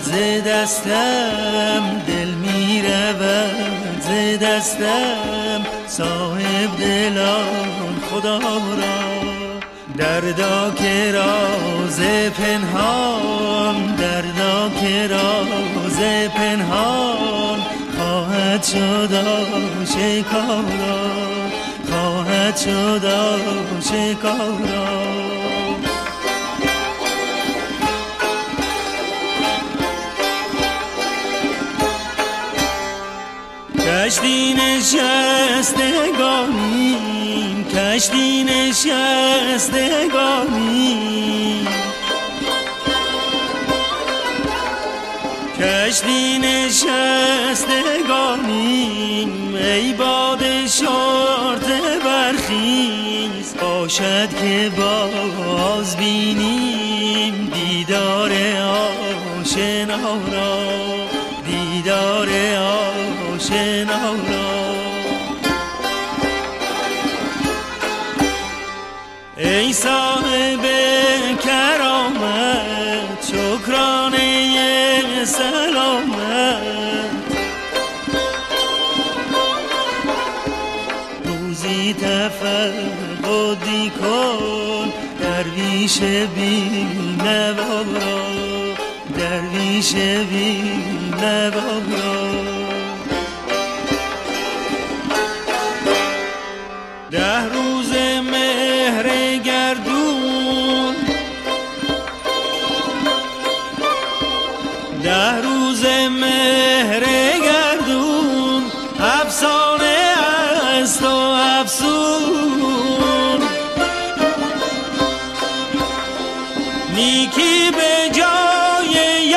ز دستم دل می رود ز دستم صاحب دلان خدا را دردا که راز پنهان دردا که راز پنهان خواهد شد آشکارا خواهد شد آشکارا کشتی نشستگانیم کشتی نشستگانیم کشتی نشستگانیم ای باد شرطه برخیز باشد که باز بینیم دیدار آشنا را دیدار آشنا را ای صاحب کرامت شکرانه سلامت روزی تفقدی کن درویش بی نوا را درویش بی نوا را 10 روز مهر گردون 10 روز مهر گردون افسانه است و افسون نیکی به جای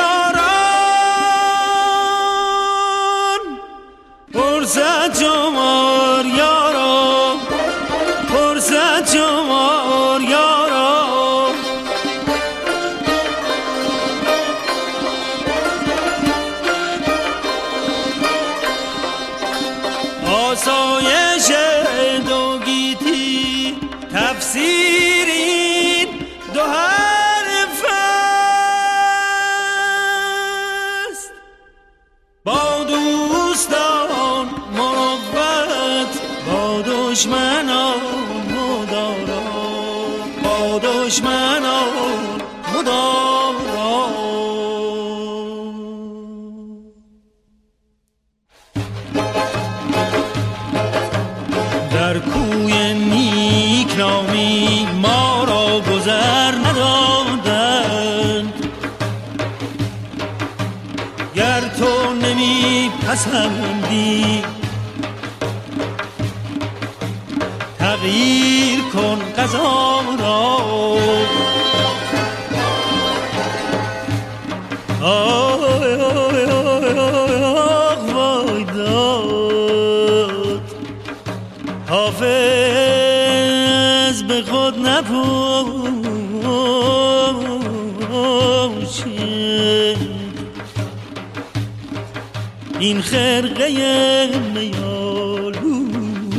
یاران فرصت شمار یاران فرصت شمار یاران آسایش دو گیتی تفسیرین دو حرف است با دوستان مروت با دشمنان مدارا با دشمنان مدارا در کوی نیکنامی ما را گذر ندادند گر تو نمی پسندی تغییر کن قضا را آی آی آی وای داد حافظ به خود نپوشه این خرقه میالود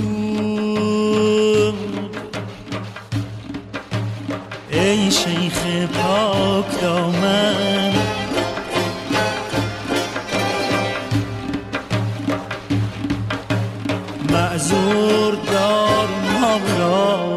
ای شیخ پاک دامن معذور دار ما را